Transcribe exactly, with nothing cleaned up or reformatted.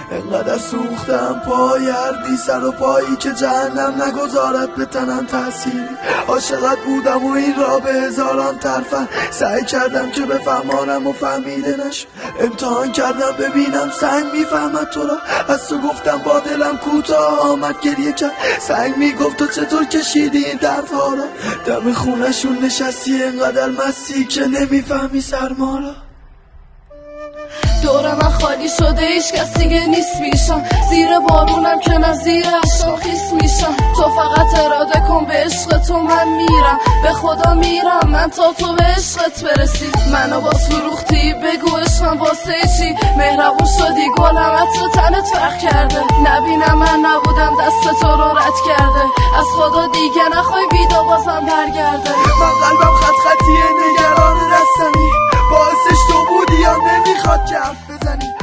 انقدر سوختم پایردی سر و پایی که جهنم نگذارد به تنم تأثیری. عاشقت بودم و این را به هزاران طرفن سعی کردم که بفهمانم و فهمیده نشد. امتحان کردم ببینم سنگ میفهمد تو را. از تو گفتم با دلم کوتاه آمد گریه کرد. سنگ میگفت تو چطور کشیدی این دردها را. دم خونشون نشستی انقدر مستی که نمیفهمی سرما را. دور من خالی شده هیچ کس دیگه نیست میشم. زیر بارونم که نزیر اشکام خیس میشم. تو فقط اراده کن به عشق تو من میرم. به خدا میرم من تا تو به عشقت برسی. منو با سروختی بگو عشقم واسه چی. مهربون شدی گلم عطر تنت فرق کرده. نبینم من نبودم دست تو رو رد کرده. از خدا دیگه نخوای بیدا بازم برگرده. من قلبم خط خطیه نگران دستمی. باعثش تو بودی یا نمیخواد که حرف بزنی.